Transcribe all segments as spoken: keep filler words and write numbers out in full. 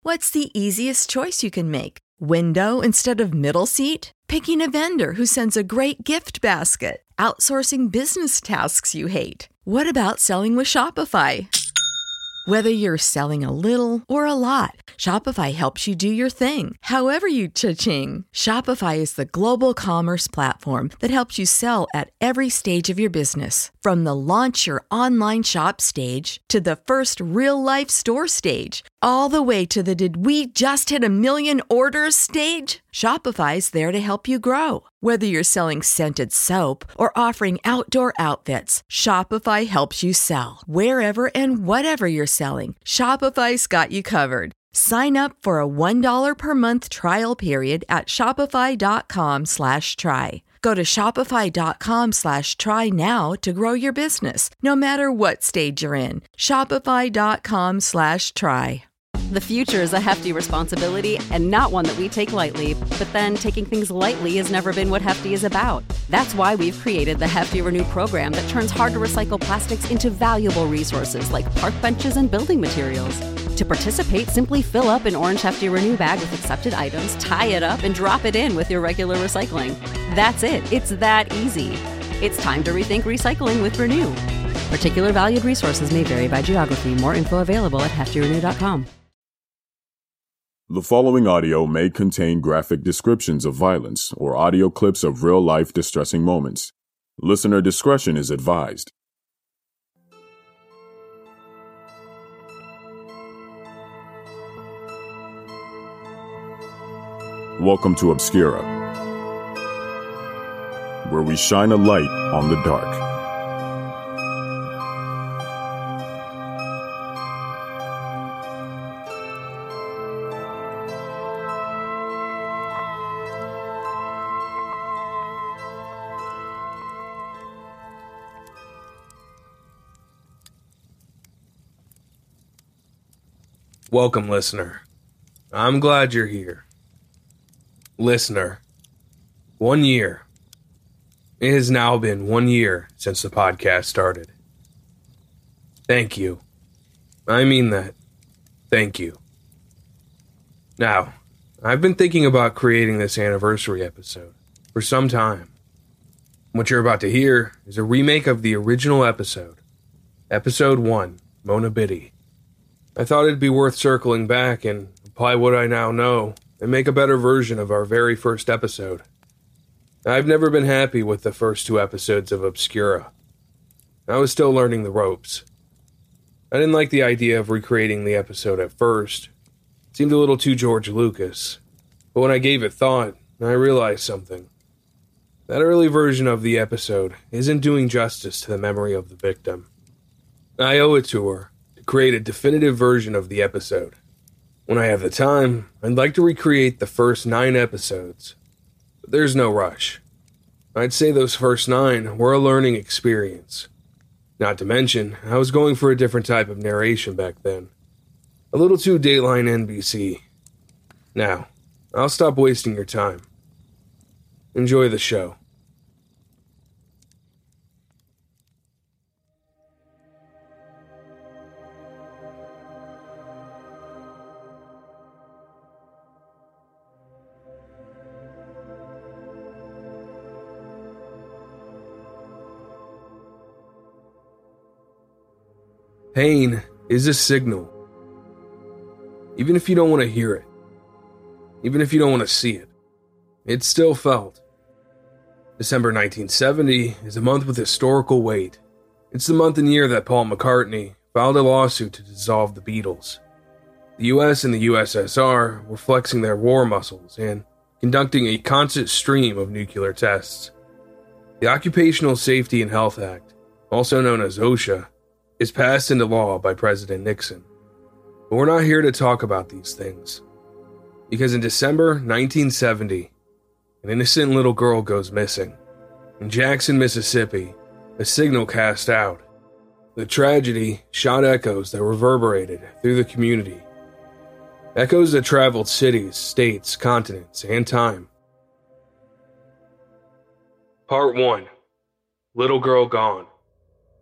What's the easiest choice you can make? Window instead of middle seat? Picking a vendor who sends a great gift basket? Outsourcing business tasks you hate? What about selling with Shopify? Whether you're selling a little or a lot, Shopify helps you do your thing, however you cha-ching. Shopify is the global commerce platform that helps you sell at every stage of your business. From the launch your online shop stage to the first real-life store stage, all the way to the did we just hit a million orders stage. Shopify's there to help you grow. Whether you're selling scented soap or offering outdoor outfits, Shopify helps you sell. Wherever and whatever you're selling, Shopify's got you covered. Sign up for a one dollar per month trial period at shopify.com slash try. Go to shopify.com slash try now to grow your business, no matter what stage you're in. Shopify.com slash try. The future is a hefty responsibility and not one that we take lightly. But then taking things lightly has never been what Hefty is about. That's why we've created the Hefty Renew program that turns hard-to-recycle plastics into valuable resources like park benches and building materials. To participate, simply fill up an orange Hefty Renew bag with accepted items, tie it up, and drop it in with your regular recycling. That's it. It's that easy. It's time to rethink recycling with Renew. Particular valued resources may vary by geography. More info available at hefty renew dot com. The following audio may contain graphic descriptions of violence or audio clips of real-life distressing moments. Listener discretion is advised. Welcome to Obscura, where we shine a light on the dark. Welcome, listener. I'm glad you're here. Listener, one year. It has now been one year since the podcast started. Thank you. I mean that. Thank you. Now, I've been thinking about creating this anniversary episode for some time. What you're about to hear is a remake of the original episode, Episode one, Mona Biddy. I thought it'd be worth circling back and apply what I now know and make a better version of our very first episode. I've never been happy with the first two episodes of Obscura. I was still learning the ropes. I didn't like the idea of recreating the episode at first. It seemed a little too George Lucas. But when I gave it thought, I realized something. That early version of the episode isn't doing justice to the memory of the victim. I owe it to her to create a definitive version of the episode. When I have the time, I'd like to recreate the first nine episodes. But there's no rush. I'd say those first nine were a learning experience. Not to mention, I was going for a different type of narration back then. A little too Dateline N B C. Now, I'll stop wasting your time. Enjoy the show. Pain is a signal. Even if you don't want to hear it, even if you don't want to see it, it's still felt. December nineteen seventy is a month with historical weight. It's the month and year that Paul McCartney filed a lawsuit to dissolve the Beatles. The U S and the U S S R were flexing their war muscles and conducting a constant stream of nuclear tests. The Occupational Safety and Health Act, also known as OSHA, is passed into law by President Nixon. But we're not here to talk about these things. Because in December nineteen seventy, an innocent little girl goes missing. In Jackson, Mississippi, a signal cast out. The tragedy shot echoes that reverberated through the community. Echoes that traveled cities, states, continents, and time. Part one. Little Girl Gone.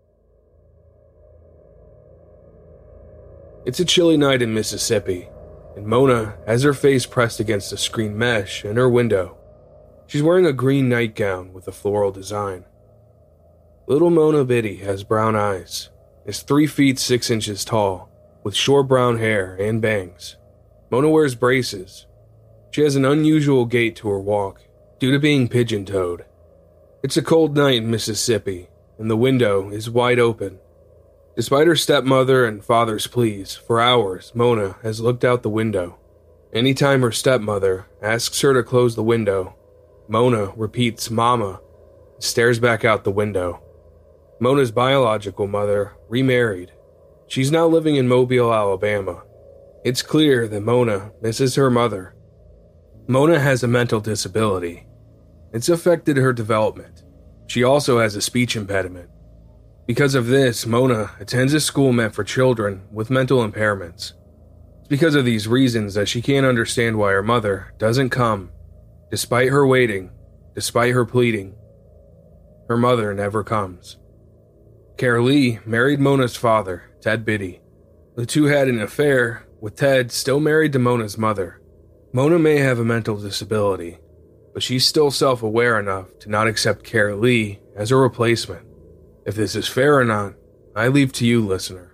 It's a chilly night in Mississippi, and Mona has her face pressed against the screen mesh in her window. She's wearing a green nightgown with a floral design. Little Mona Biddy has brown eyes, is three feet six inches tall, with short brown hair and bangs. Mona wears braces. She has an unusual gait to her walk, due to being pigeon-toed. It's a cold night in Mississippi, and the window is wide open. Despite her stepmother and father's pleas, for hours, Mona has looked out the window. Anytime her stepmother asks her to close the window, Mona repeats "Mama" and stares back out the window. Mona's biological mother remarried. She's now living in Mobile, Alabama. It's clear that Mona misses her mother. Mona has a mental disability. It's affected her development. She also has a speech impediment. Because of this, Mona attends a school meant for children with mental impairments. It's because of these reasons that she can't understand why her mother doesn't come. Despite her waiting, despite her pleading, her mother never comes. Carolee married Mona's father, Ted Biddy. The two had an affair, with Ted still married to Mona's mother. Mona may have a mental disability, but she's still self-aware enough to not accept Carolee as a replacement. If this is fair or not, I leave to you, listener.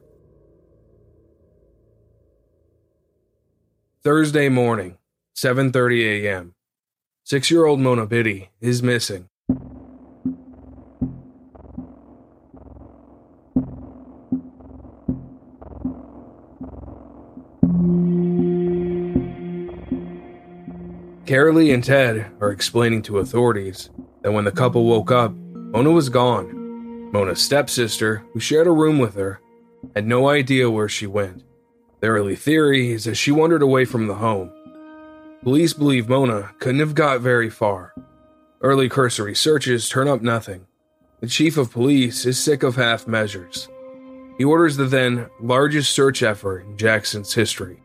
Thursday morning, seven thirty a.m. Six-year-old Mona Biddy is missing. Carolee and Ted are explaining to authorities that when the couple woke up, Mona was gone. Mona's stepsister, who shared a room with her, had no idea where she went. The early theory is that she wandered away from the home. Police believe Mona couldn't have got very far. Early cursory searches turn up nothing. The chief of police is sick of half measures. He orders the then largest search effort in Jackson's history.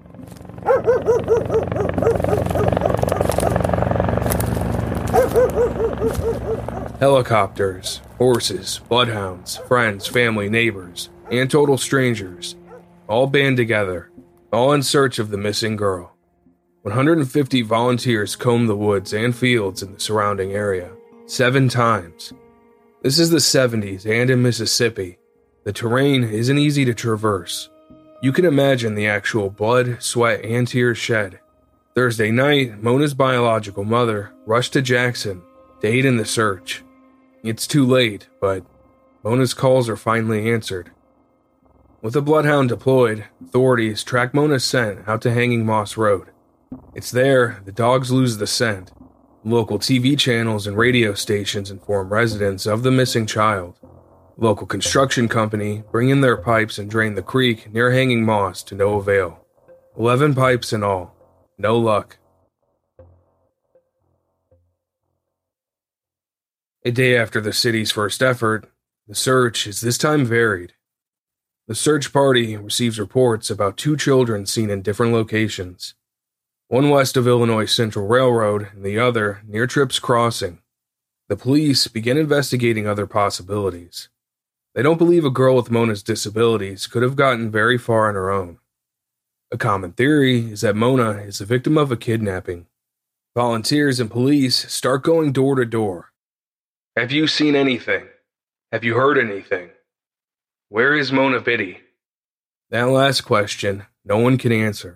Helicopters, horses, bloodhounds, friends, family, neighbors, and total strangers all band together, all in search of the missing girl. one hundred fifty volunteers comb the woods and fields in the surrounding area, seven times. This is the seventies, and in Mississippi, the terrain isn't easy to traverse. You can imagine the actual blood, sweat, and tears shed. Thursday night, Mona's biological mother rushed to Jackson to aid in the search. It's too late, but Mona's calls are finally answered. With a bloodhound deployed, authorities track Mona's scent out to Hanging Moss Road. It's there the dogs lose the scent. Local T V channels and radio stations inform residents of the missing child. A local construction company bring in their pipes and drain the creek near Hanging Moss to no avail. Eleven pipes in all. No luck. A day after the city's first effort, the search is this time varied. The search party receives reports about two children seen in different locations. One west of Illinois Central Railroad and the other near Tripp's Crossing. The police begin investigating other possibilities. They don't believe a girl with Mona's disabilities could have gotten very far on her own. A common theory is that Mona is the victim of a kidnapping. Volunteers and police start going door to door. Have you seen anything? Have you heard anything? Where is Mona Biddy? That last question, no one can answer.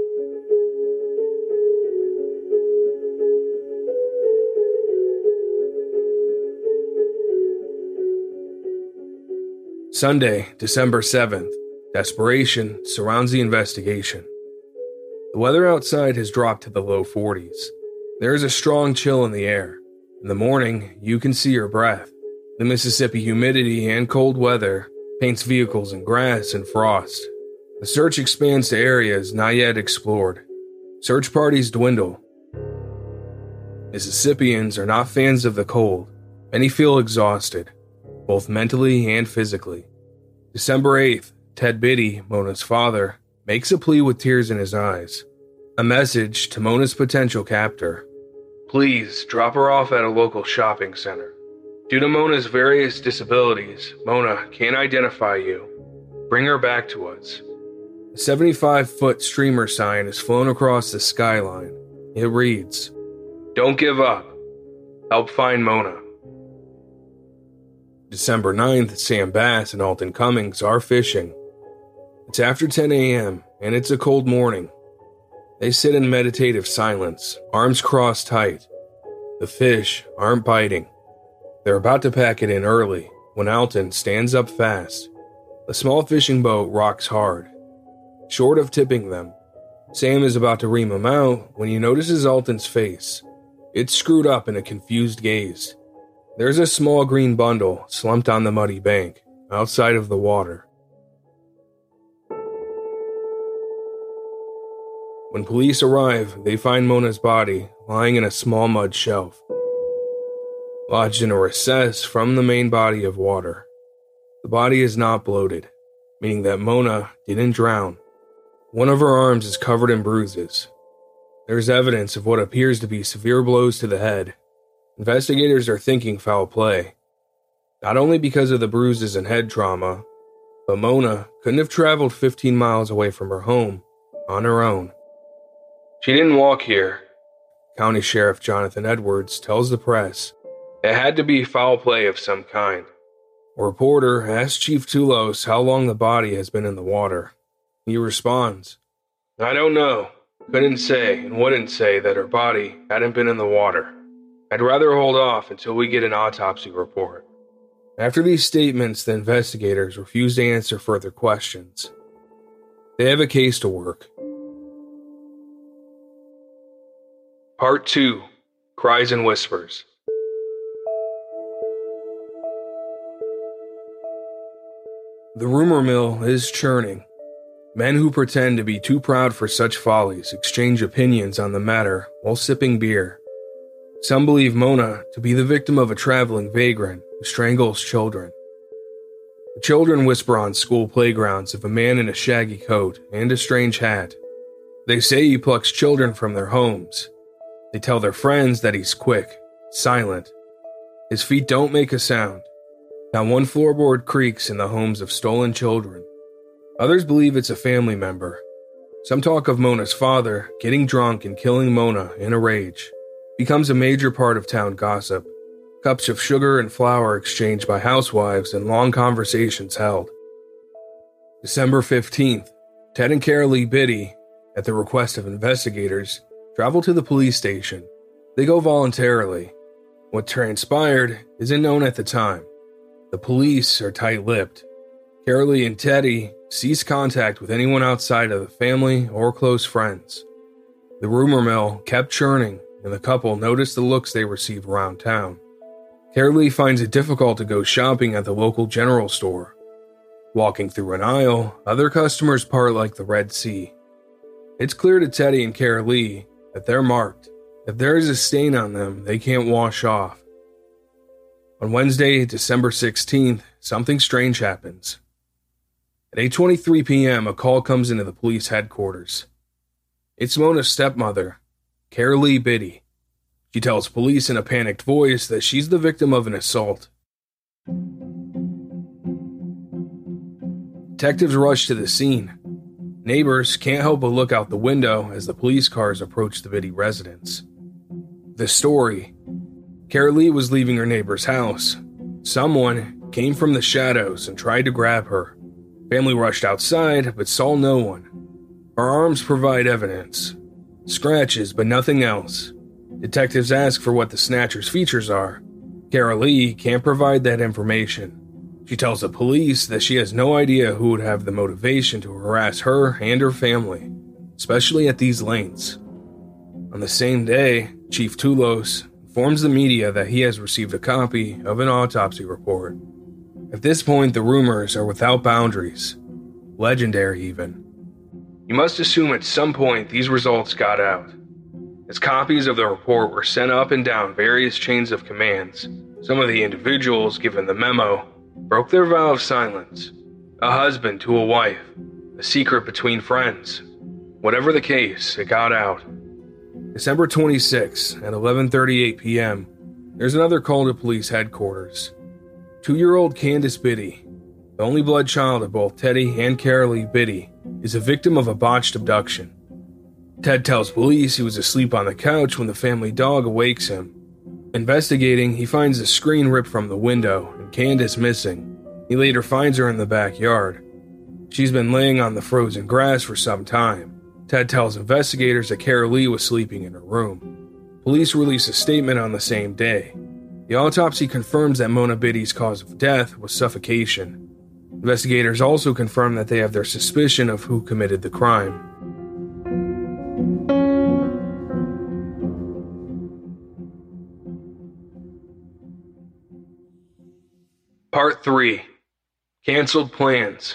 Sunday, December seventh. Desperation surrounds the investigation. The weather outside has dropped to the low forties. There is a strong chill in the air. In the morning, you can see your breath. The Mississippi humidity and cold weather paints vehicles in grass and frost. The search expands to areas not yet explored. Search parties dwindle. Mississippians are not fans of the cold. Many feel exhausted, both mentally and physically. December eighth, Ted Biddy, Mona's father, makes a plea with tears in his eyes. A message to Mona's potential captor. Please drop her off at a local shopping center. Due to Mona's various disabilities, Mona can't identify you. Bring her back to us. A seventy-five-foot streamer sign is flown across the skyline. It reads, "Don't give up. Help find Mona." December ninth, Sam Bass and Alton Cummings are fishing. It's after ten a.m., and it's a cold morning. They sit in meditative silence, arms crossed tight. The fish aren't biting. They're about to pack it in early when Alton stands up fast. The small fishing boat rocks hard. Short of tipping them, Sam is about to ream him out when he notices Alton's face. It's screwed up in a confused gaze. There's a small green bundle slumped on the muddy bank, outside of the water. When police arrive, they find Mona's body lying in a small mud shelf, lodged in a recess from the main body of water. The body is not bloated, meaning that Mona didn't drown. One of her arms is covered in bruises. There's evidence of what appears to be severe blows to the head. Investigators are thinking foul play, not only because of the bruises and head trauma, but Mona couldn't have traveled fifteen miles away from her home on her own. "She didn't walk here," County Sheriff Jonathan Edwards tells the press. "It had to be foul play of some kind." A reporter asks Chief Toulos how long the body has been in the water. He responds, "I don't know. Couldn't say and wouldn't say that her body hadn't been in the water. I'd rather hold off until we get an autopsy report." After these statements, the investigators refuse to answer further questions. They have a case to work. Part two. Cries and Whispers. The rumor mill is churning. Men who pretend to be too proud for such follies exchange opinions on the matter while sipping beer. Some believe Mona to be the victim of a traveling vagrant who strangles children. The children whisper on school playgrounds of a man in a shaggy coat and a strange hat. They say he plucks children from their homes. They tell their friends that he's quick, silent. His feet don't make a sound. Not one floorboard creaks in the homes of stolen children. Others believe it's a family member. Some talk of Mona's father getting drunk and killing Mona in a rage. Becomes a major part of town gossip. Cups of sugar and flour exchanged by housewives and long conversations held. December fifteenth, Ted and Carolee Biddy, at the request of investigators, travel to the police station. They go voluntarily. What transpired isn't known at the time. The police are tight-lipped. Carolee and Teddy cease contact with anyone outside of the family or close friends. The rumor mill kept churning, and the couple noticed the looks they receive around town. Carolee finds it difficult to go shopping at the local general store. Walking through an aisle, other customers part like the Red Sea. It's clear to Teddy and Carolee that they're marked. If there is a stain on them, they can't wash off. On Wednesday, December sixteenth, something strange happens. At eight twenty-three p.m., a call comes into the police headquarters. It's Mona's stepmother, Carolee Biddy. She tells police in a panicked voice that she's the victim of an assault. Detectives rush to the scene. Neighbors can't help but look out the window as the police cars approach the Biddy residence. The story: Carolee was leaving her neighbor's house. Someone came from the shadows and tried to grab her. Family rushed outside, but saw no one. Her arms provide evidence. Scratches, but nothing else. Detectives ask for what the snatcher's features are. Carolee can't provide that information. She tells the police that she has no idea who would have the motivation to harass her and her family, especially at these lengths. On the same day, Chief Toulos informs the media that he has received a copy of an autopsy report. At this point, the rumors are without boundaries. Legendary, even. You must assume at some point these results got out, as copies of the report were sent up and down various chains of commands. Some of the individuals given the memo broke their vow of silence. A husband to a wife, a secret between friends. Whatever the case, it got out. December twenty-sixth at eleven thirty-eight p.m., there's another call to police headquarters. Two-year-old Candace Biddy, the only blood child of both Teddy and Carolee Biddy, is a victim of a botched abduction. Ted tells police he was asleep on the couch when the family dog awakes him. Investigating, he finds the screen ripped from the window and Candace missing. He later finds her in the backyard. She's been laying on the frozen grass for some time. Ted tells investigators that Carolee was sleeping in her room. Police release a statement on the same day. The autopsy confirms that Mona Biddy's cause of death was suffocation. Investigators also confirm that they have their suspicion of who committed the crime. Part three. Canceled Plans.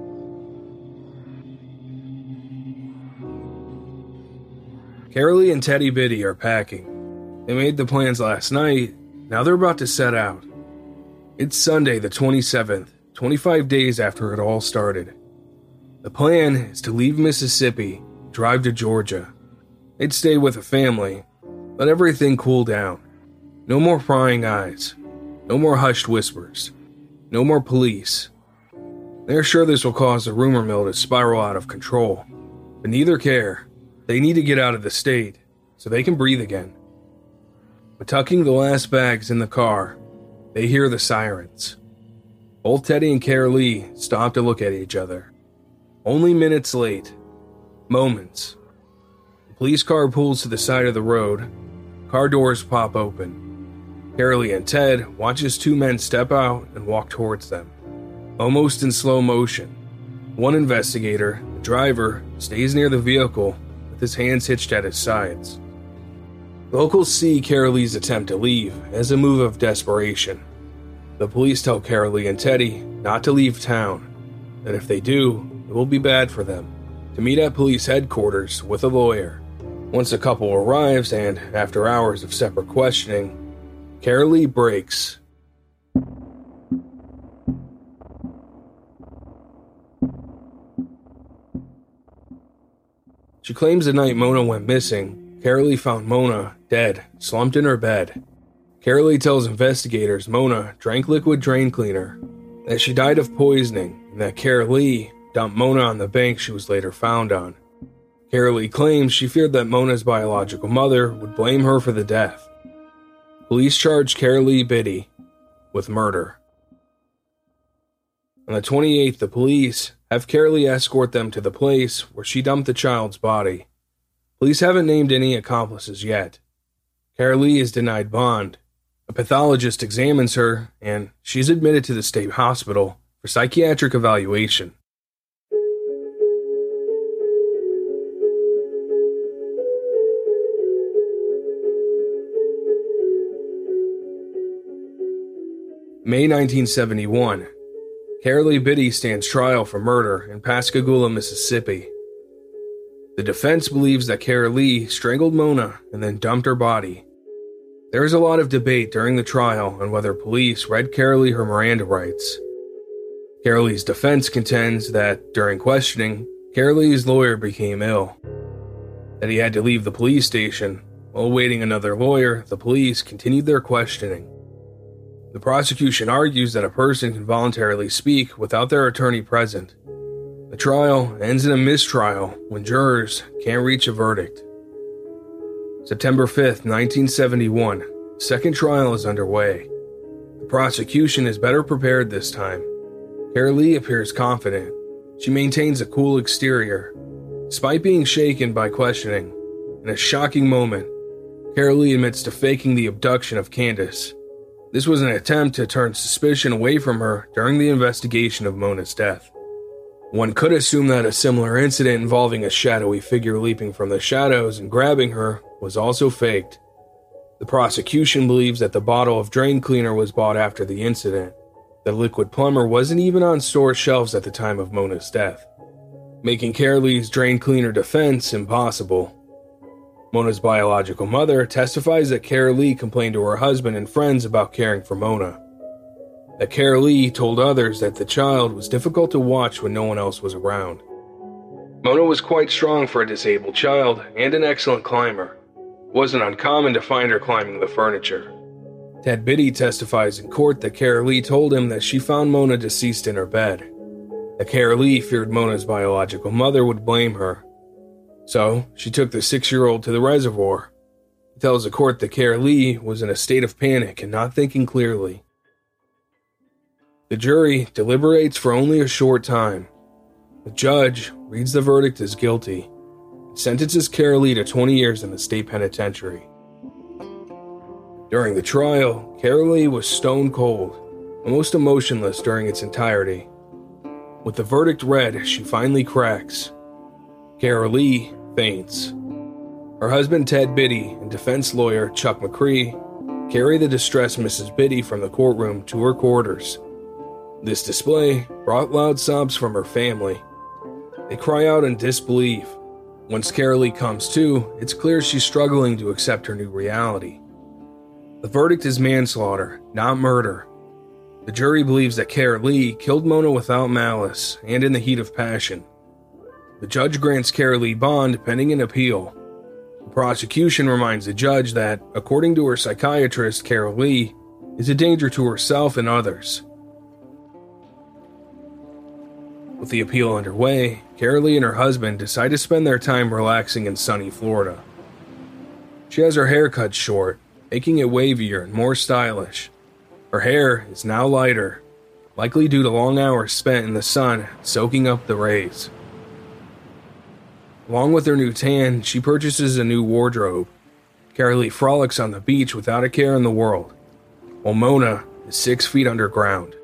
Carolee and Teddy Biddy are packing. They made the plans last night, now they're about to set out. It's Sunday the twenty-seventh, twenty-five days after it all started. The plan is to leave Mississippi, drive to Georgia. They'd stay with a family, let everything cool down. No more prying eyes, no more hushed whispers, no more police. They're sure this will cause the rumor mill to spiral out of control, but neither care. They need to get out of the state so they can breathe again. But tucking the last bags in the car, they hear the sirens. Both Teddy and Carolee stop to look at each other. Only minutes late. Moments. The police car pulls to the side of the road. Car doors pop open. Carolee and Ted watch as two men step out and walk towards them. Almost in slow motion. One investigator, the driver, stays near the vehicle with his hands hitched at his sides. Locals see Carolee's attempt to leave as a move of desperation. The police tell Carolee and Teddy not to leave town, that if they do, it will be bad for them, to meet at police headquarters with a lawyer. Once the couple arrives and, after hours of separate questioning, Carolee breaks. She claims the night Mona went missing, Carolee found Mona dead, slumped in her bed. Carolee tells investigators Mona drank liquid drain cleaner, that she died of poisoning, and that Carolee dumped Mona on the bank she was later found on. Carolee claims she feared that Mona's biological mother would blame her for the death. Police charged Carolee Biddy with murder. On the twenty-eighth, the police have Carolee escort them to the place where she dumped the child's body. Police haven't named any accomplices yet. Carolee is denied bond. A pathologist examines her, and she's admitted to the state hospital for psychiatric evaluation. May nineteen seventy-one. Carolee Biddy stands trial for murder in Pascagoula, Mississippi. The defense believes that Carolee strangled Mona and then dumped her body. There is a lot of debate during the trial on whether police read Carolee her Miranda rights. Carolee's defense contends that, during questioning, Carolee's lawyer became ill. That he had to leave the police station. While awaiting another lawyer, the police continued their questioning. The prosecution argues that a person can voluntarily speak without their attorney present. The trial ends in a mistrial when jurors can't reach a verdict. September fifth, nineteen seventy-one. The second trial is underway. The prosecution is better prepared this time. Carolee appears confident. She maintains a cool exterior. Despite being shaken by questioning, in a shocking moment, Carolee admits to faking the abduction of Candace. This was an attempt to turn suspicion away from her during the investigation of Mona's death. One could assume that a similar incident involving a shadowy figure leaping from the shadows and grabbing her was also faked. The prosecution believes that the bottle of drain cleaner was bought after the incident. The liquid plumber wasn't even on store shelves at the time of Mona's death, making Carolee's drain cleaner defense impossible. Mona's biological mother testifies that Carolee complained to her husband and friends about caring for Mona. That Carolee told others that the child was difficult to watch when no one else was around. Mona was quite strong for a disabled child and an excellent climber. It wasn't uncommon to find her climbing the furniture. Ted Biddy testifies in court that Carolee told him that she found Mona deceased in her bed. that Carolee feared Mona's biological mother would blame her. So, she took the six-year-old to the reservoir. He tells the court that Carolee was in a state of panic and not thinking clearly. The jury deliberates for only a short time. The judge reads the verdict as guilty and sentences Carolee to twenty years in the state penitentiary. During the trial, Carolee was stone cold, almost emotionless during its entirety. With the verdict read, she finally cracks. Carolee faints. Her husband Ted Biddy and defense lawyer Chuck McCree carry the distressed Missus Biddy from the courtroom to her quarters. This display brought loud sobs from her family. They cry out in disbelief. Once Carolee comes to, it's clear she's struggling to accept her new reality. The verdict is manslaughter, not murder. The jury believes that Carolee killed Mona without malice and in the heat of passion. The judge grants Carolee bond pending an appeal. The prosecution reminds the judge that, according to her psychiatrist, Carolee is a danger to herself and others. With the appeal underway, Carolee and her husband decide to spend their time relaxing in sunny Florida. She has her hair cut short, making it wavier and more stylish. Her hair is now lighter, likely due to long hours spent in the sun soaking up the rays. Along with her new tan, she purchases a new wardrobe. Carolee frolics on the beach without a care in the world, while Mona is six feet underground.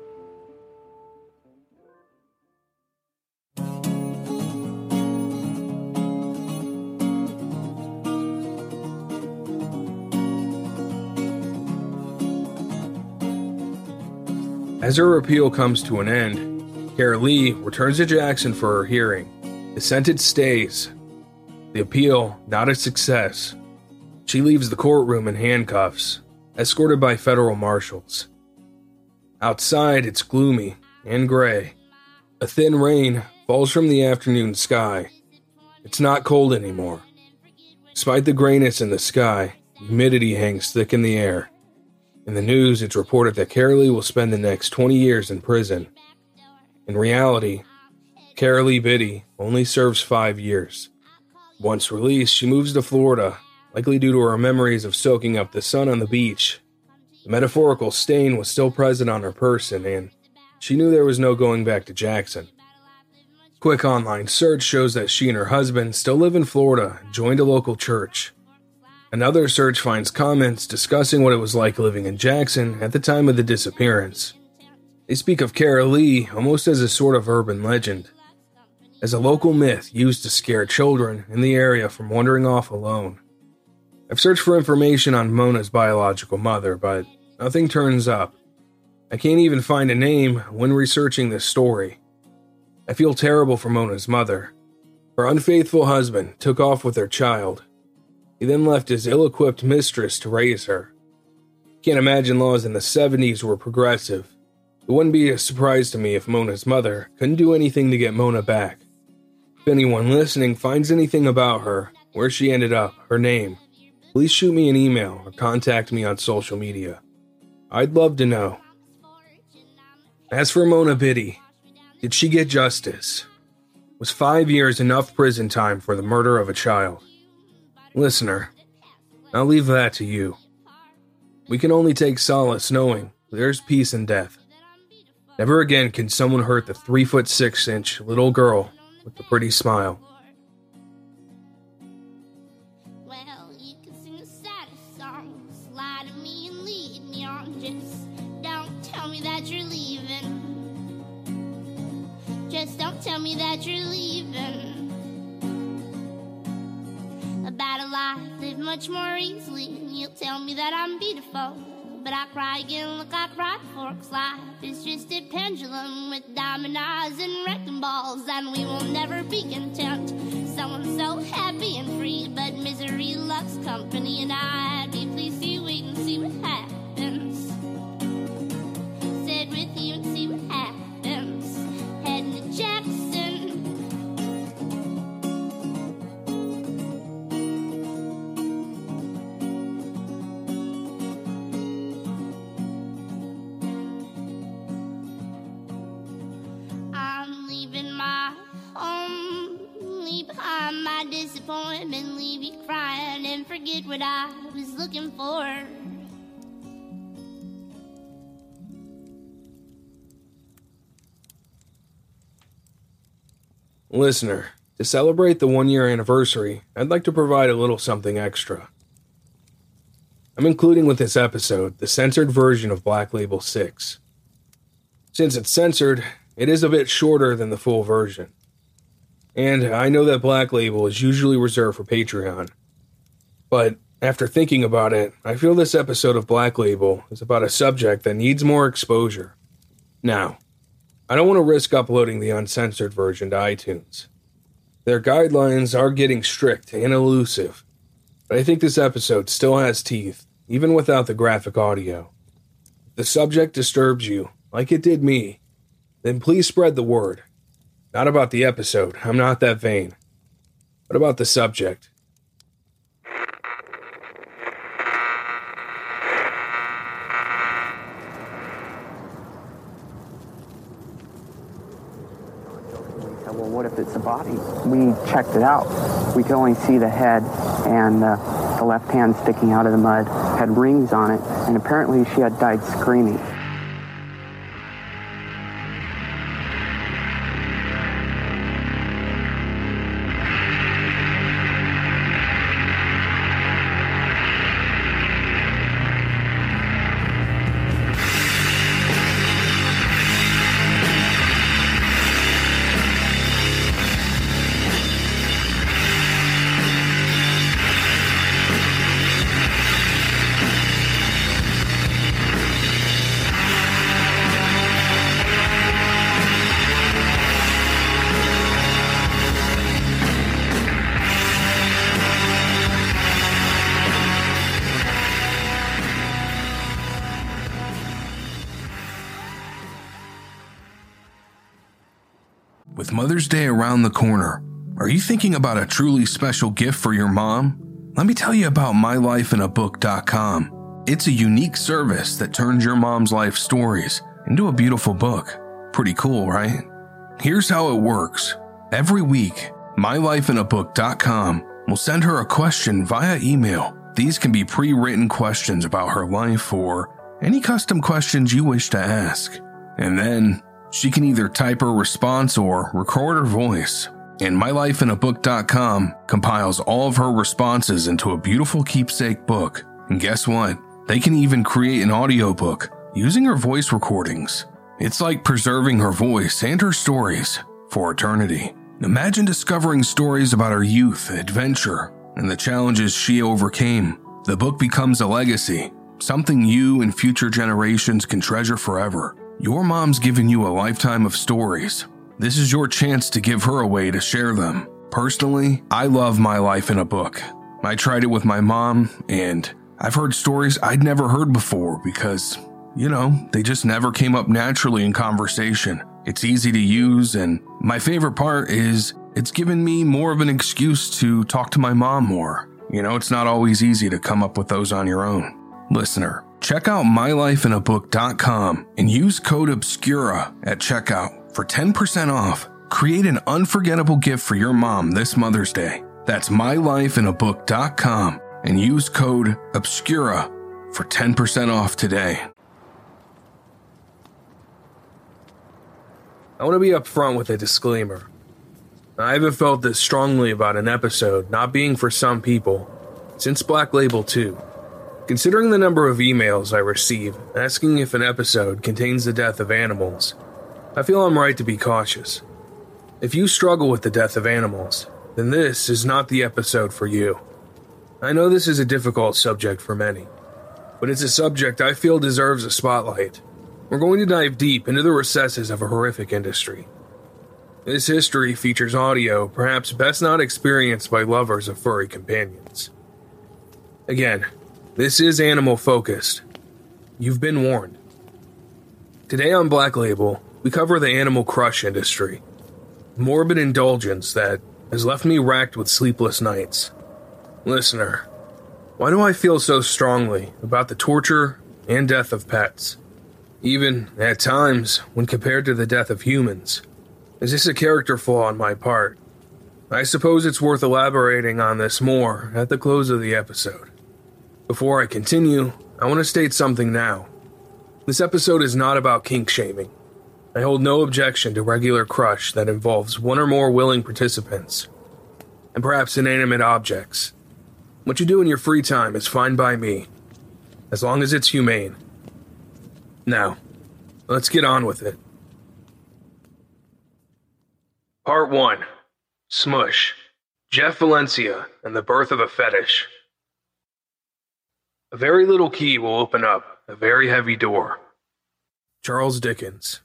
As her appeal comes to an end, Carolee returns to Jackson for her hearing. The sentence stays. The appeal, not a success. She leaves the courtroom in handcuffs, escorted by federal marshals. Outside, it's gloomy and gray. A thin rain falls from the afternoon sky. It's not cold anymore. Despite the grayness in the sky, humidity hangs thick in the air. In the news, it's reported that Carolee will spend the next twenty years in prison. In reality, Carolee Biddy only serves five years. Once released, she moves to Florida, likely due to her memories of soaking up the sun on the beach. The metaphorical stain was still present on her person, and she knew there was no going back to Jackson. Quick online search shows that she and her husband still live in Florida and joined a local church. Another search finds comments discussing what it was like living in Jackson at the time of the disappearance. They speak of Carolee almost as a sort of urban legend, as a local myth used to scare children in the area from wandering off alone. I've searched for information on Mona's biological mother, but nothing turns up. I can't even find a name when researching this story. I feel terrible for Mona's mother. Her unfaithful husband took off with their child. He then left his ill-equipped mistress to raise her. Can't imagine laws in the seventies were progressive. It wouldn't be a surprise to me if Mona's mother couldn't do anything to get Mona back. If anyone listening finds anything about her, where she ended up, her name, please shoot me an email or contact me on social media. I'd love to know. As for Mona Biddy, did she get justice? Was five years enough prison time for the murder of a child? Listener, I'll leave that to you. We can only take solace knowing there's peace in death. Never again can someone hurt the three foot six inch little girl with the pretty smile. Well, you can sing the saddest songs, lie to me and lead me on. Just don't tell me that you're leaving. Just don't tell me that you're leaving. About a life lived much more easily. You'll tell me that I'm beautiful, but I cry again like I cried before. 'Cause life is just a pendulum with diamond eyes and wrecking balls, and we will never be content. Someone so happy and free, but misery loves company, and I'd be pleased to wait and see what happens. Sit with you and see what happens. Heading to Jackson. I'm leaving get what I was looking for. Listener, to celebrate the one-year anniversary, I'd like to provide a little something extra. I'm including with this episode the censored version of Black Label six. Since it's censored, it is a bit shorter than the full version. And I know that Black Label is usually reserved for Patreon. But after thinking about it, I feel this episode of Black Label is about a subject that needs more exposure. Now, I don't want to risk uploading the uncensored version to iTunes. Their guidelines are getting strict and elusive, but I think this episode still has teeth, even without the graphic audio. If the subject disturbs you, like it did me, then please spread the word. Not about the episode, I'm not that vain, but about the subject. Well, what if it's a body? We checked it out. We could only see the head and uh, the left hand sticking out of the mud, had rings on it, and apparently she had died screaming. With Mother's Day around the corner, are you thinking about a truly special gift for your mom? Let me tell you about my life in a book dot com. It's a unique service that turns your mom's life stories into a beautiful book. Pretty cool, right? Here's how it works. Every week, my life in a book dot com will send her a question via email. These can be pre-written questions about her life or any custom questions you wish to ask. And then she can either type her response or record her voice. And my life in a book dot com compiles all of her responses into a beautiful keepsake book. And guess what? They can even create an audiobook using her voice recordings. It's like preserving her voice and her stories for eternity. Imagine discovering stories about her youth, adventure, and the challenges she overcame. The book becomes a legacy, something you and future generations can treasure forever. Your mom's given you a lifetime of stories. This is your chance to give her a way to share them. Personally, I love My Life in a Book. I tried it with my mom, and I've heard stories I'd never heard before because, you know, they just never came up naturally in conversation. It's easy to use, and my favorite part is it's given me more of an excuse to talk to my mom more. You know, it's not always easy to come up with those on your own. Listener, check out my life in a book dot com and use code Obscura at checkout for ten percent off. Create an unforgettable gift for your mom this Mother's Day. That's my life in a book dot com and use code Obscura for ten percent off today. I want to be upfront with a disclaimer. I haven't felt this strongly about an episode not being for some people since Black Label two. Considering the number of emails I receive asking if an episode contains the death of animals, I feel I'm right to be cautious. If you struggle with the death of animals, then this is not the episode for you. I know this is a difficult subject for many, but it's a subject I feel deserves a spotlight. We're going to dive deep into the recesses of a horrific industry. This history features audio perhaps best not experienced by lovers of furry companions. Again, this is animal-focused. You've been warned. Today on Black Label, we cover the animal crush industry. Morbid indulgence that has left me racked with sleepless nights. Listener, why do I feel so strongly about the torture and death of pets? Even, at times, when compared to the death of humans. Is this a character flaw on my part? I suppose it's worth elaborating on this more at the close of the episode. Before I continue, I want to state something now. This episode is not about kink shaming. I hold no objection to regular crush that involves one or more willing participants, and perhaps inanimate objects. What you do in your free time is fine by me, as long as it's humane. Now, let's get on with it. Part one. Smush. Jeff Valencia and the Birth of a Fetish. A very little key will open up a very heavy door. Charles Dickens.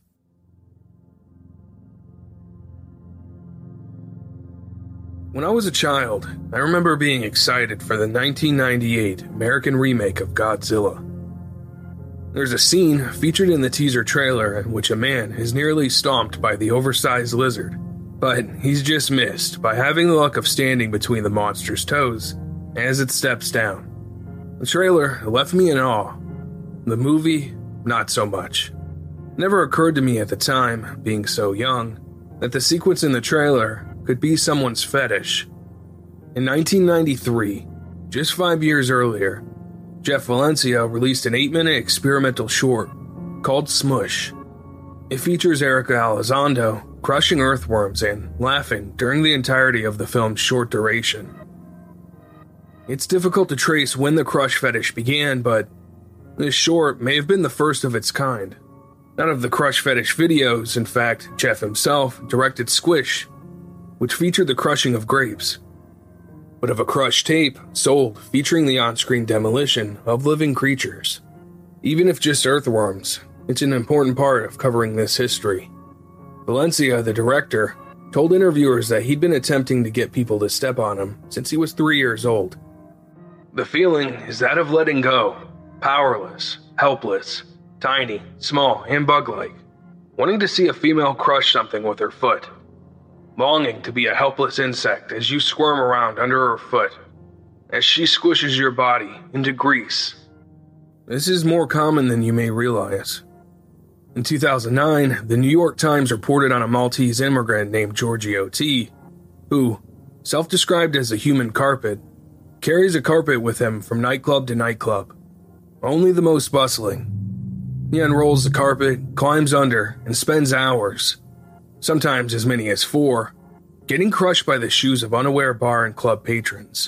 When I was a child, I remember being excited for the nineteen ninety-eight American remake of Godzilla. There's a scene featured in the teaser trailer in which a man is nearly stomped by the oversized lizard, but he's just missed by having the luck of standing between the monster's toes as it steps down. The trailer left me in awe. The movie, not so much. It never occurred to me at the time, being so young, that the sequence in the trailer could be someone's fetish. In nineteen ninety-three, just five years earlier, Jeff Valencia released an eight-minute experimental short called Smush. It features Erika Elizondo crushing earthworms and laughing during the entirety of the film's short duration. It's difficult to trace when the crush fetish began, but this short may have been the first of its kind. None of the crush fetish videos, in fact, Jeff himself directed Squish, which featured the crushing of grapes, but of a crush tape sold featuring the on-screen demolition of living creatures. Even if just earthworms, it's an important part of covering this history. Valencia, the director, told interviewers that he'd been attempting to get people to step on him since he was three years old. The feeling is that of letting go, powerless, helpless, tiny, small, and bug-like, wanting to see a female crush something with her foot. Longing to be a helpless insect as you squirm around under her foot, as she squishes your body into grease. This is more common than you may realize. In two thousand nine, the New York Times reported on a Maltese immigrant named Giorgio T, who, self-described as a human carpet, carries a carpet with him from nightclub to nightclub, only the most bustling. He unrolls the carpet, climbs under, and spends hours, sometimes as many as four, getting crushed by the shoes of unaware bar and club patrons.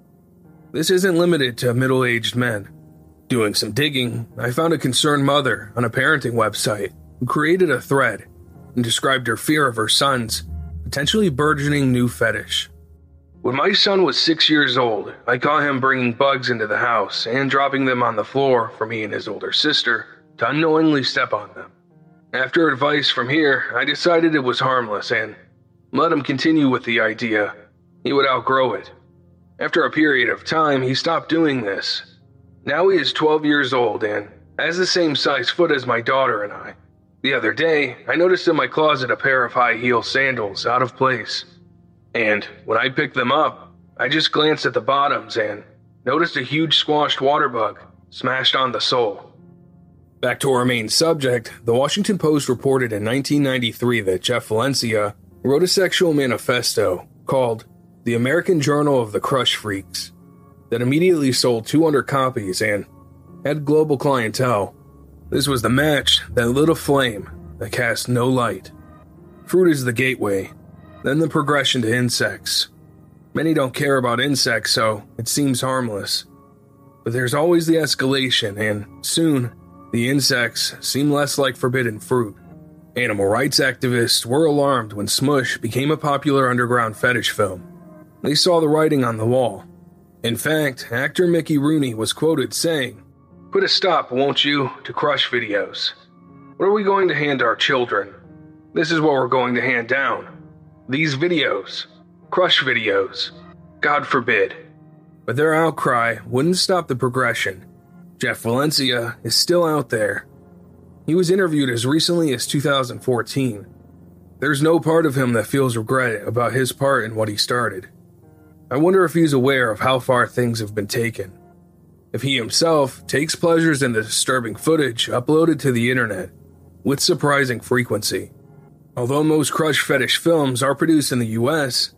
This isn't limited to middle-aged men. Doing some digging, I found a concerned mother on a parenting website who created a thread and described her fear of her son's potentially burgeoning new fetish. When my son was six years old, I caught him bringing bugs into the house and dropping them on the floor for me and his older sister to unknowingly step on them. After advice from here, I decided it was harmless and let him continue with the idea. He would outgrow it. After a period of time, he stopped doing this. Now he is twelve years old and has the same size foot as my daughter and I. The other day, I noticed in my closet a pair of high-heel sandals out of place. And when I picked them up, I just glanced at the bottoms and noticed a huge squashed water bug smashed on the sole. Back to our main subject, the Washington Post reported in nineteen ninety-three that Jeff Valencia wrote a sexual manifesto called The American Journal of the Crush Freaks that immediately sold two hundred copies and had global clientele. This was the match that lit a flame that cast no light. Fruit is the gateway, then the progression to insects. Many don't care about insects, so it seems harmless. But there's always the escalation, and soon, the insects seem less like forbidden fruit. Animal rights activists were alarmed when Smush became a popular underground fetish film. They saw the writing on the wall. In fact, actor Mickey Rooney was quoted saying, "Put a stop, won't you, to crush videos. What are we going to hand our children? This is what we're going to hand down. These videos. Crush videos. God forbid." But their outcry wouldn't stop the progression. Jeff Valencia is still out there. He was interviewed as recently as two thousand fourteen. There's no part of him that feels regret about his part in what he started. I wonder if he's aware of how far things have been taken. If he himself takes pleasures in the disturbing footage uploaded to the internet with surprising frequency. Although most crush fetish films are produced in the U S,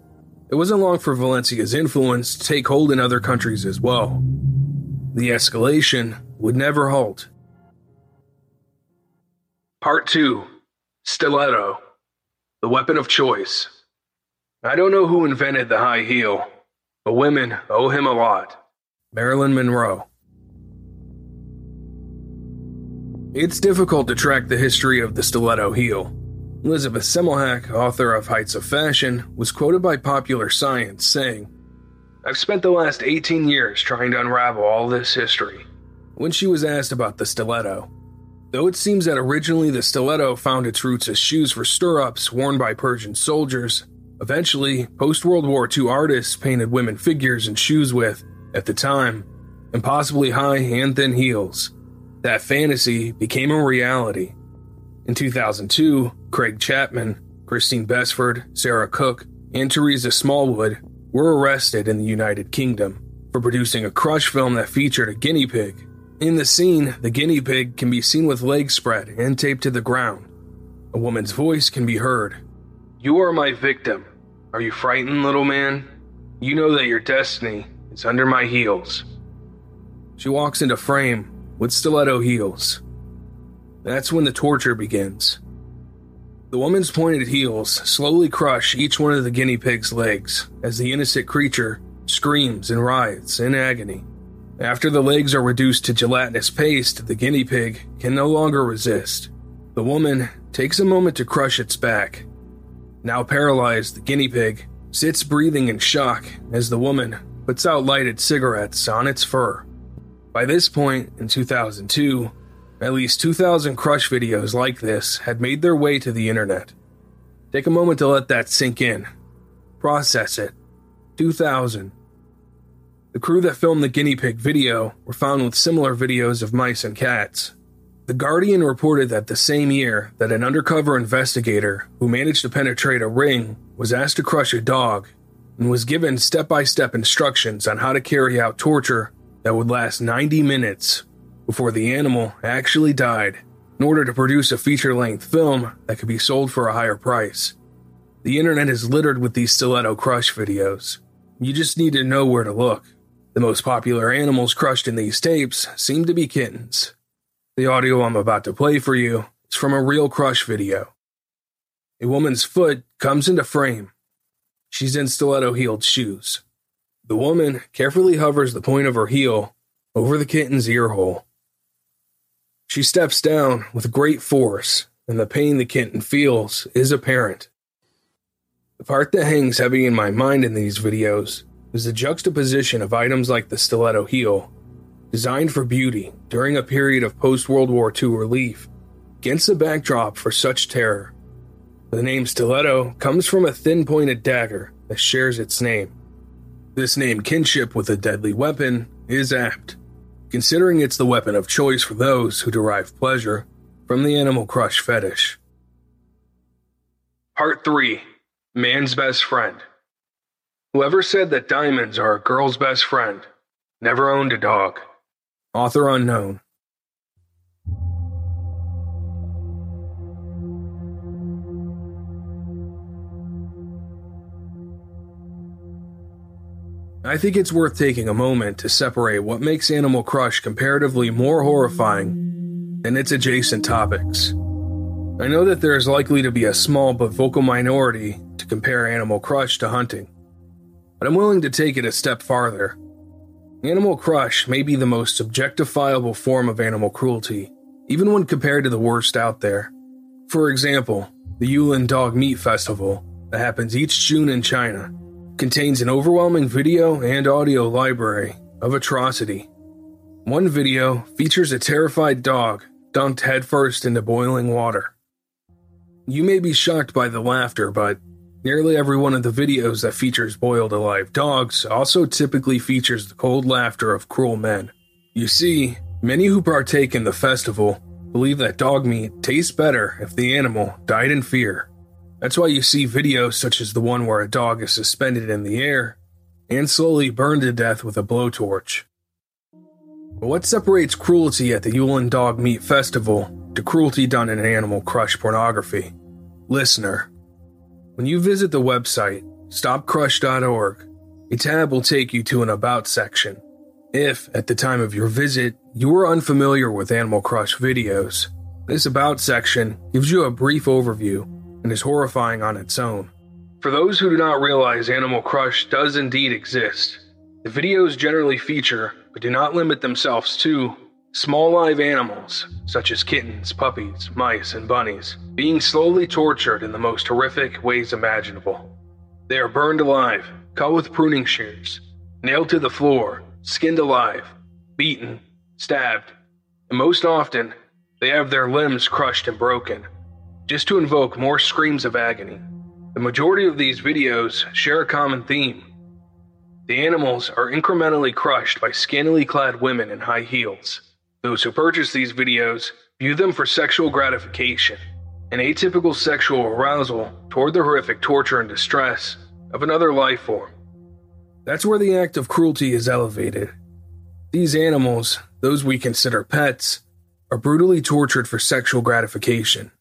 It wasn't long for Valencia's influence to take hold in other countries as well. The escalation would never halt. Part two. Stiletto. The weapon of choice. I don't know who invented the high heel, but women owe him a lot. Marilyn Monroe. It's difficult to track the history of the stiletto heel. Elizabeth Semmelhack, author of Heights of Fashion, was quoted by Popular Science saying, "I've spent the last eighteen years trying to unravel all this history," when she was asked about the stiletto. Though it seems that originally the stiletto found its roots as shoes for stirrups worn by Persian soldiers, eventually, post-World War Two artists painted women figures and shoes with, at the time, impossibly high and thin heels. That fantasy became a reality. In two thousand two, Craig Chapman, Christine Besford, Sarah Cook, and Teresa Smallwood were arrested in the United Kingdom for producing a crush film that featured a guinea pig. In the scene, the guinea pig can be seen with legs spread and taped to the ground. A woman's voice can be heard. "You are my victim. Are you frightened, little man? You know that your destiny is under my heels." She walks into frame with stiletto heels. That's when the torture begins. The woman's pointed heels slowly crush each one of the guinea pig's legs as the innocent creature screams and writhes in agony. After the legs are reduced to gelatinous paste, the guinea pig can no longer resist. The woman takes a moment to crush its back. Now paralyzed, the guinea pig sits breathing in shock as the woman puts out lighted cigarettes on its fur. By this point, in two thousand two, at least two thousand crush videos like this had made their way to the internet. Take a moment to let that sink in. Process it. two thousand. The crew that filmed the guinea pig video were found with similar videos of mice and cats. The Guardian reported that the same year that an undercover investigator who managed to penetrate a ring was asked to crush a dog and was given step-by-step instructions on how to carry out torture that would last ninety minutes before the animal actually died in order to produce a feature-length film that could be sold for a higher price. The internet is littered with these stiletto crush videos. You just need to know where to look. The most popular animals crushed in these tapes seem to be kittens. The audio I'm about to play for you is from a real crush video. A woman's foot comes into frame. She's in stiletto-heeled shoes. The woman carefully hovers the point of her heel over the kitten's ear hole. She steps down with great force, and the pain the kitten feels is apparent. The part that hangs heavy in my mind in these videos is the juxtaposition of items like the stiletto heel, designed for beauty during a period of post-World War Two relief, against the backdrop for such terror. The name stiletto comes from a thin-pointed dagger that shares its name. This name kinship with a deadly weapon is apt, considering it's the weapon of choice for those who derive pleasure from the animal crush fetish. Part three. Man's Best Friend. Whoever said that diamonds are a girl's best friend never owned a dog. Author unknown. I think it's worth taking a moment to separate what makes Animal Crush comparatively more horrifying than its adjacent topics. I know that there is likely to be a small but vocal minority to compare Animal Crush to hunting, but I'm willing to take it a step farther. Animal Crush may be the most objectifiable form of animal cruelty, even when compared to the worst out there. For example, the Yulin Dog Meat Festival, that happens each June in China, contains an overwhelming video and audio library of atrocity. One video features a terrified dog dunked headfirst into boiling water. You may be shocked by the laughter, but nearly every one of the videos that features boiled alive dogs also typically features the cold laughter of cruel men. You see, many who partake in the festival believe that dog meat tastes better if the animal died in fear. That's why you see videos such as the one where a dog is suspended in the air and slowly burned to death with a blowtorch. But what separates cruelty at the Yulin Dog Meat Festival to cruelty done in Animal Crush pornography? Listener, when you visit the website stop crush dot org. A tab will take you to an About section. If, at the time of your visit, you were unfamiliar with Animal Crush videos, this About section gives you a brief overview and is horrifying on its own. For those who do not realize Animal Crush does indeed exist, the videos generally feature, but do not limit themselves to, small live animals, such as kittens, puppies, mice, and bunnies, being slowly tortured in the most horrific ways imaginable. They are burned alive, cut with pruning shears, nailed to the floor, skinned alive, beaten, stabbed, and most often, they have their limbs crushed and broken, just to invoke more screams of agony. The majority of these videos share a common theme. The animals are incrementally crushed by scantily clad women in high heels. Those who purchase these videos view them for sexual gratification, an atypical sexual arousal toward the horrific torture and distress of another life form. That's where the act of cruelty is elevated. These animals, those we consider pets, are brutally tortured for sexual gratification.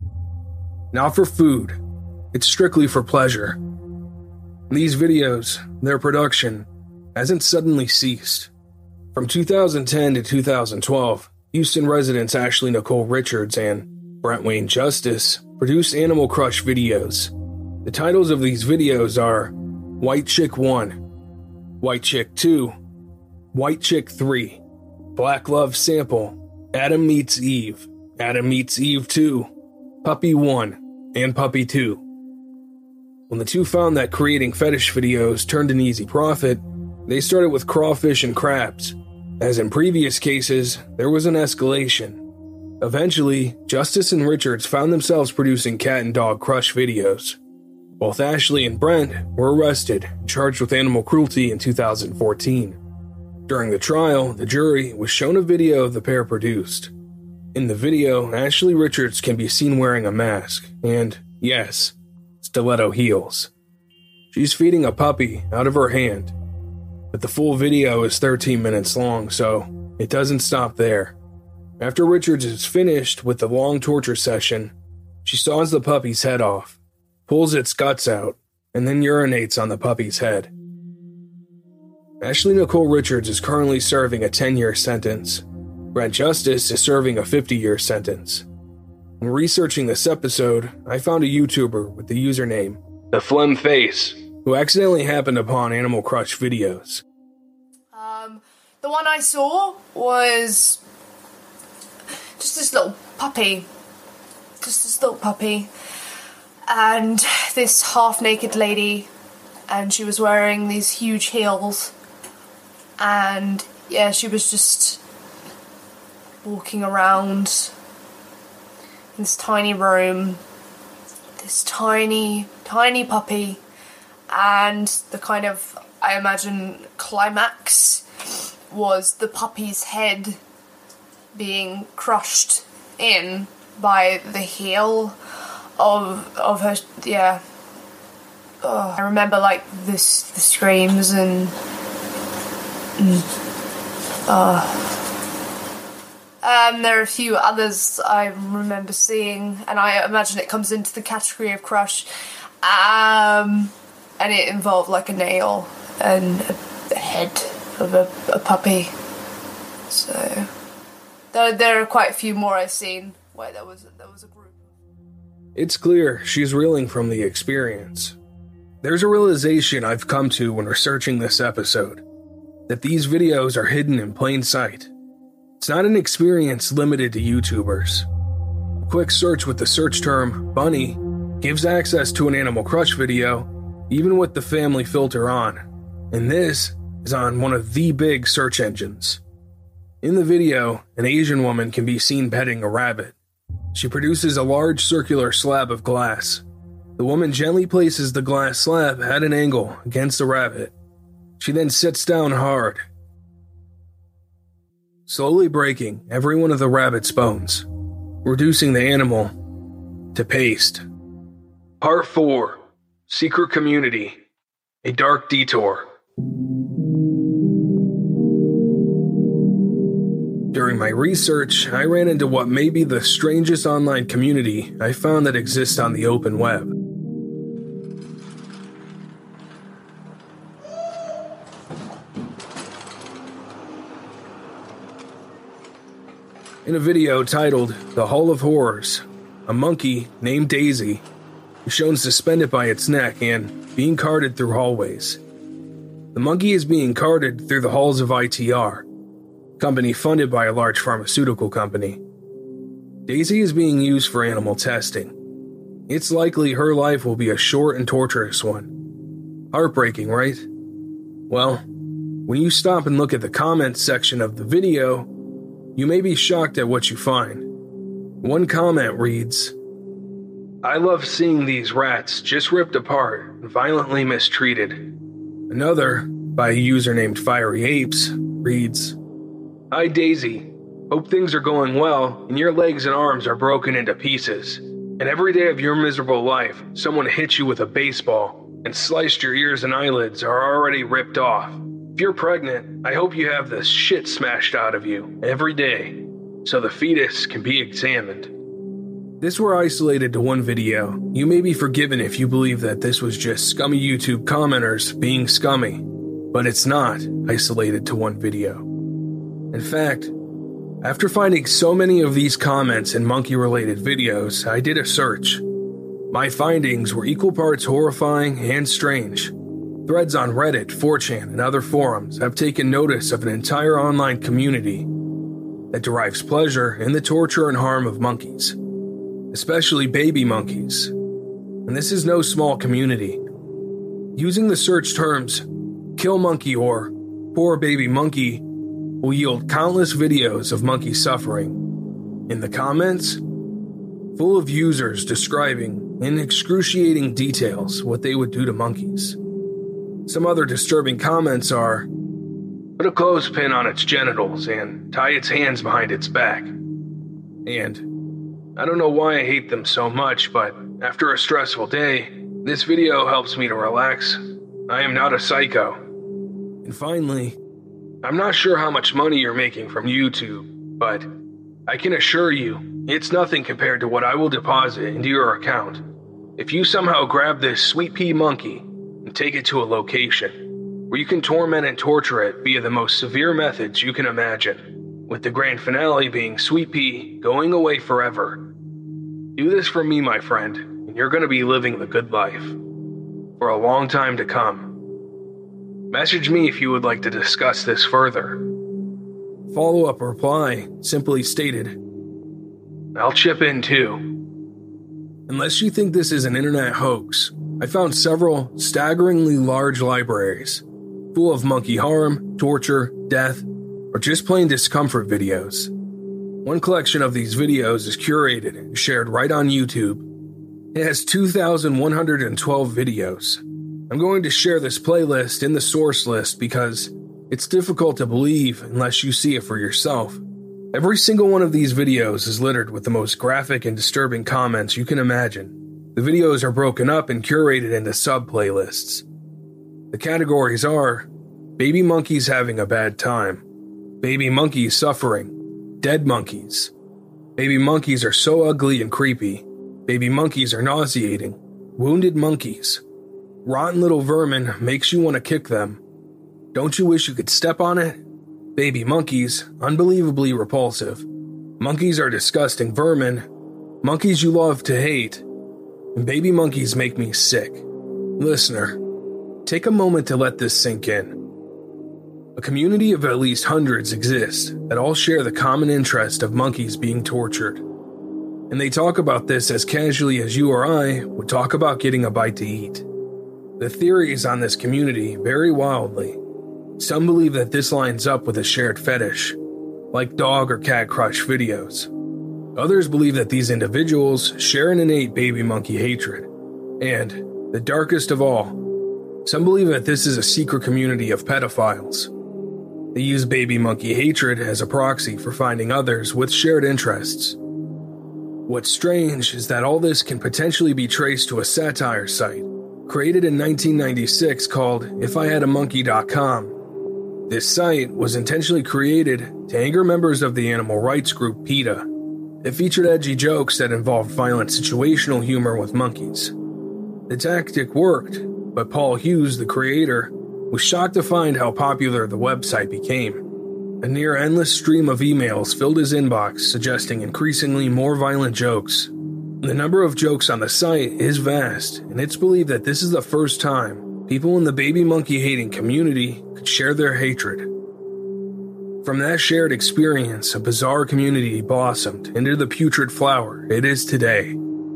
Not for food, it's strictly for pleasure. These videos, their production, hasn't suddenly ceased. From two thousand ten to two thousand twelve, Houston residents Ashley Nicole Richards and Brent Wayne Justice produced Animal Crush videos. The titles of these videos are White Chick one, White Chick two, White Chick three, Black Love Sample, Adam Meets Eve, Adam Meets Eve two, Puppy one, and Puppy two. When the two found that creating fetish videos turned an easy profit, they started with crawfish and crabs. As in previous cases, there was an escalation. Eventually, Justice and Richards found themselves producing cat and dog crush videos. Both Ashley and Brent were arrested and charged with animal cruelty in two thousand fourteen. During the trial, the jury was shown a video of the pair produced. In the video, Ashley Richards can be seen wearing a mask and, yes, stiletto heels. She's feeding a puppy out of her hand. But the full video is thirteen minutes long, so it doesn't stop there. After Richards is finished with the long torture session, she saws the puppy's head off, pulls its guts out, and then urinates on the puppy's head. Ashley Nicole Richards is currently serving a ten-year sentence. Brent Justice is serving a fifty-year sentence. When researching this episode, I found a YouTuber with the username The Phlegm Face, who accidentally happened upon Animal Crush videos. Um, the one I saw was just this little puppy. Just this little puppy. And this half-naked lady. And she was wearing these huge heels. And, yeah, she was just walking around in this tiny room. This tiny, tiny puppy. And the kind of, I imagine, climax was the puppy's head being crushed in by the heel of of her, yeah. Oh, I remember, like, this, the screams and, and uh, um, there are a few others I remember seeing, and I imagine it comes into the category of crush. Um... And it involved like a nail and a head of a, a puppy. So there, there are quite a few more I've seen where there was there was a group. It's clear she's reeling from the experience. There's a realization I've come to when researching this episode, that these videos are hidden in plain sight. It's not an experience limited to YouTubers. A quick search with the search term bunny gives access to an Animal Crush video, even with the family filter on, and this is on one of the big search engines. In the video, an Asian woman can be seen petting a rabbit. She produces a large circular slab of glass. The woman gently places the glass slab at an angle against the rabbit. She then sits down hard, slowly breaking every one of the rabbit's bones, reducing the animal to paste. Part four. Secret Community, A Dark Detour. During my research, I ran into what may be the strangest online community I found that exists on the open web. In a video titled The Hall of Horrors, a monkey named Daisy is shown suspended by its neck and being carted through hallways. The monkey is being carted through the halls of I T R, a company funded by a large pharmaceutical company. Daisy is being used for animal testing. It's likely her life will be a short and torturous one. Heartbreaking, right? Well, when you stop and look at the comments section of the video, you may be shocked at what you find. One comment reads, "I love seeing these rats just ripped apart and violently mistreated." Another, by a user named Fiery Apes, reads, "Hi Daisy, hope things are going well and your legs and arms are broken into pieces. And every day of your miserable life, someone hit you with a baseball and sliced your ears and eyelids are already ripped off. If you're pregnant, I hope you have the shit smashed out of you every day so the fetus can be examined." This were isolated to one video. You may be forgiven if you believe that this was just scummy YouTube commenters being scummy, but it's not isolated to one video. In fact, after finding so many of these comments in monkey-related videos, I did a search. My findings were equal parts horrifying and strange. Threads on Reddit, four chan, and other forums have taken notice of an entire online community that derives pleasure in the torture and harm of monkeys, especially baby monkeys. And this is no small community. Using the search terms "kill monkey" or "poor baby monkey" will yield countless videos of monkey suffering. In the comments, full of users describing in excruciating details what they would do to monkeys. Some other disturbing comments are, "Put a clothespin on its genitals and tie its hands behind its back." And, "I don't know why I hate them so much, but after a stressful day, this video helps me to relax. I am not a psycho." And finally, "I'm not sure how much money you're making from YouTube, but I can assure you, it's nothing compared to what I will deposit into your account if you somehow grab this sweet pea monkey and take it to a location where you can torment and torture it via the most severe methods you can imagine, with the grand finale being Sweet Pea going away forever. Do this for me, my friend, and you're going to be living the good life for a long time to come. Message me if you would like to discuss this further." Follow-up reply simply stated, "I'll chip in too." Unless you think this is an internet hoax, I found several staggeringly large libraries full of monkey harm, torture, death, or just plain discomfort videos. One collection of these videos is curated and shared right on YouTube. It has two thousand one hundred twelve videos. I'm going to share this playlist in the source list because it's difficult to believe unless you see it for yourself. Every single one of these videos is littered with the most graphic and disturbing comments you can imagine. The videos are broken up and curated into sub-playlists. The categories are baby monkeys having a bad time, baby monkeys suffering, dead monkeys, baby monkeys are so ugly and creepy, baby monkeys are nauseating, wounded monkeys, rotten little vermin makes you want to kick them, don't you wish you could step on it, baby monkeys, unbelievably repulsive, monkeys are disgusting vermin, monkeys you love to hate, and baby monkeys make me sick. Listener, take a moment to let this sink in. A community of at least hundreds exists that all share the common interest of monkeys being tortured. And they talk about this as casually as you or I would talk about getting a bite to eat. The theories on this community vary wildly. Some believe that this lines up with a shared fetish, like dog or cat crush videos. Others believe that these individuals share an innate baby monkey hatred. And, the darkest of all, some believe that this is a secret community of pedophiles. They use baby monkey hatred as a proxy for finding others with shared interests. What's strange is that all this can potentially be traced to a satire site created in nineteen ninety-six called if I had a monkey dot com. This site was intentionally created to anger members of the animal rights group PETA. It featured edgy jokes that involved violent situational humor with monkeys. The tactic worked, but Paul Hughes, the creator, was shocked to find how popular the website became. A near endless stream of emails filled his inbox, suggesting increasingly more violent jokes. The number of jokes on the site is vast, and it's believed that this is the first time people in the baby monkey hating community could share their hatred. From that shared experience, a bizarre community blossomed into the putrid flower it is today.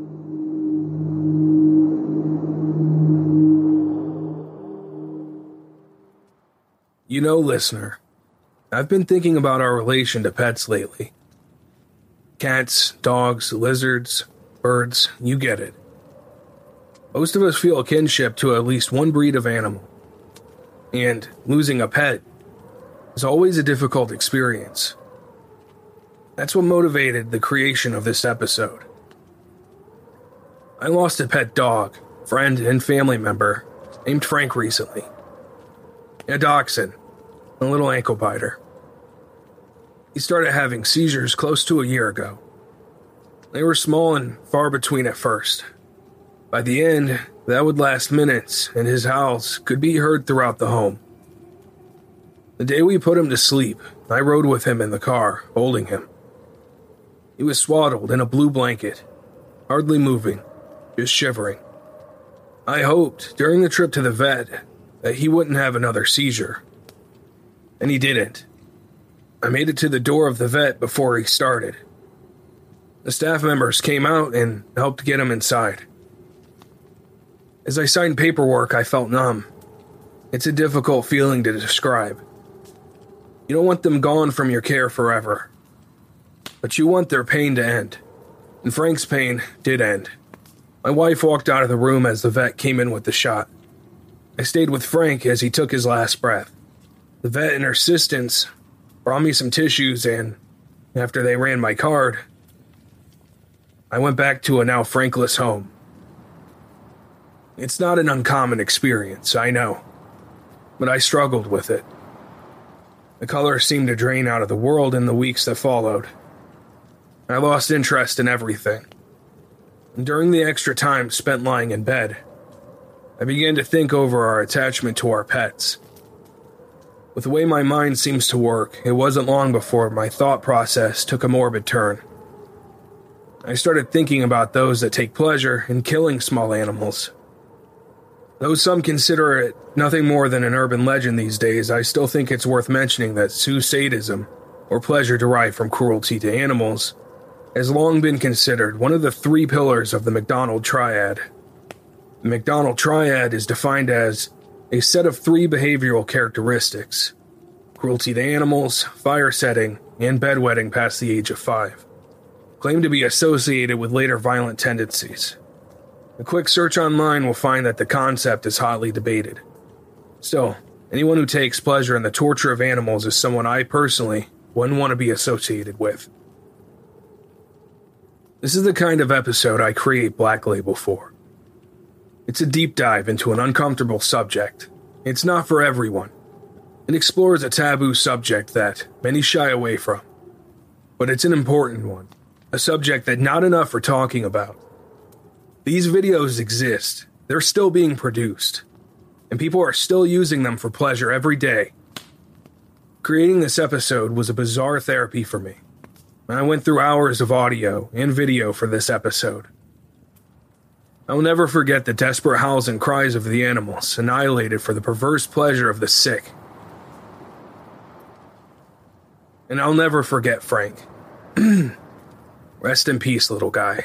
You know, listener, I've been thinking about our relation to pets lately. Cats, dogs, lizards, birds, you get it. Most of us feel a kinship to at least one breed of animal. And losing a pet is always a difficult experience. That's what motivated the creation of this episode. I lost a pet dog, friend, and family member named Frank recently. A dachshund, a little ankle biter. He started having seizures close to a year ago. They were small and far between at first. By the end, that would last minutes, and his howls could be heard throughout the home. The day we put him to sleep, I rode with him in the car, holding him. He was swaddled in a blue blanket, hardly moving, just shivering. I hoped, during the trip to the vet, that he wouldn't have another seizure. And he didn't. I made it to the door of the vet before he started. The staff members came out and helped get him inside. As I signed paperwork, I felt numb. It's a difficult feeling to describe. You don't want them gone from your care forever, but you want their pain to end. And Frank's pain did end. My wife walked out of the room as the vet came in with the shot. I stayed with Frank as he took his last breath. The vet and her assistants brought me some tissues, and after they ran my card, I went back to a now Frankless home. It's not an uncommon experience, I know, but I struggled with it. The color seemed to drain out of the world in the weeks that followed. I lost interest in everything. And during the extra time spent lying in bed, I began to think over our attachment to our pets. With the way my mind seems to work, it wasn't long before my thought process took a morbid turn. I started thinking about those that take pleasure in killing small animals. Though some consider it nothing more than an urban legend these days, I still think it's worth mentioning that zoosadism, or pleasure derived from cruelty to animals, has long been considered one of the three pillars of the McDonald Triad. The McDonald Triad is defined as a set of three behavioral characteristics: cruelty to animals, fire setting, and bedwetting past the age of five, claimed to be associated with later violent tendencies. A quick search online will find that the concept is hotly debated. Still, anyone who takes pleasure in the torture of animals is someone I personally wouldn't want to be associated with. This is the kind of episode I create Black Label for. It's a deep dive into an uncomfortable subject. It's not for everyone. It explores a taboo subject that many shy away from. But it's an important one, a subject that not enough are talking about. These videos exist, they're still being produced, and people are still using them for pleasure every day. Creating this episode was a bizarre therapy for me. I went through hours of audio and video for this episode. I'll never forget the desperate howls and cries of the animals, annihilated for the perverse pleasure of the sick. And I'll never forget Frank. Rest in peace, little guy.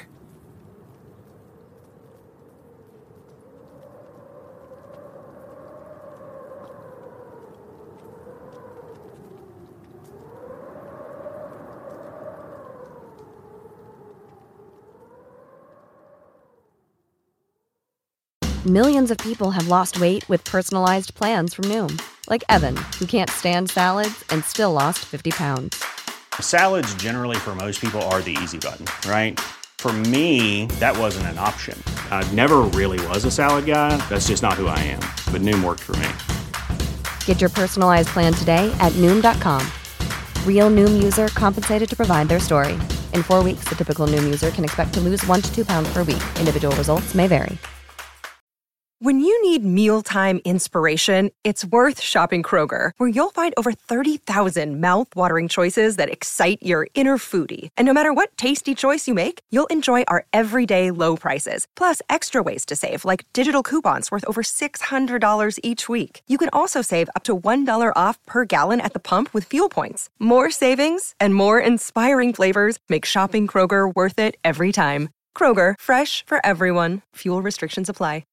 Millions of people have lost weight with personalized plans from Noom. Like Evan, who can't stand salads and still lost fifty pounds. Salads generally for most people are the easy button, right? For me, that wasn't an option. I never really was a salad guy. That's just not who I am. But Noom worked for me. Get your personalized plan today at Noom dot com. Real Noom user compensated to provide their story. In four weeks, the typical Noom user can expect to lose one to two pounds per week. Individual results may vary. When you need mealtime inspiration, it's worth shopping Kroger, where you'll find over thirty thousand mouth-watering choices that excite your inner foodie. And no matter what tasty choice you make, you'll enjoy our everyday low prices, plus extra ways to save, like digital coupons worth over six hundred dollars each week. You can also save up to one dollar off per gallon at the pump with fuel points. More savings and more inspiring flavors make shopping Kroger worth it every time. Kroger, fresh for everyone. Fuel restrictions apply.